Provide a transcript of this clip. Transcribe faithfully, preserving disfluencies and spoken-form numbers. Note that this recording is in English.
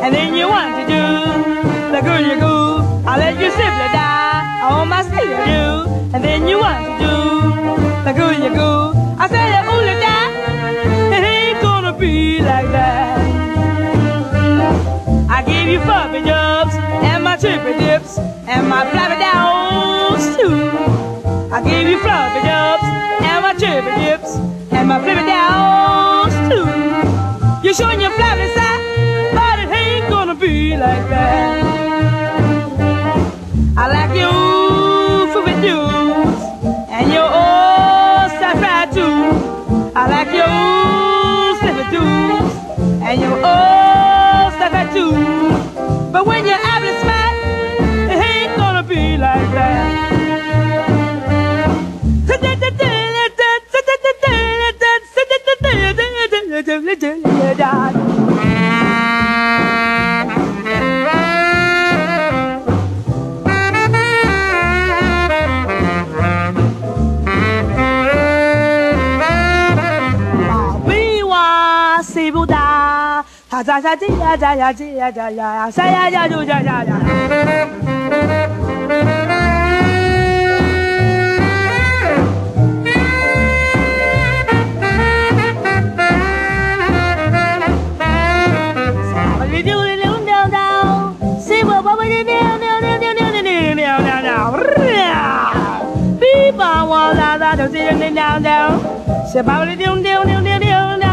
and then you want to do the goody goo. I let you simply die on my silly do, and then you want to do the goody goo. I said that only die, it ain't gonna be like that. I give you puppy jobs and my chippy dips and my flappy downs too. I give you floppy jobs and my chippy dips and my flippy downs too. You're showing your flappy side, but it ain't gonna be like that. I like your flippy dudes and your old sapphire too. I like your slippy dudes and your old sapphire too. But when you're apple smart, it ain't gonna be like that. Sa sa di ya ya ya ya ya ya sa ya ya ya ya ya ya. Down down, down down, down down.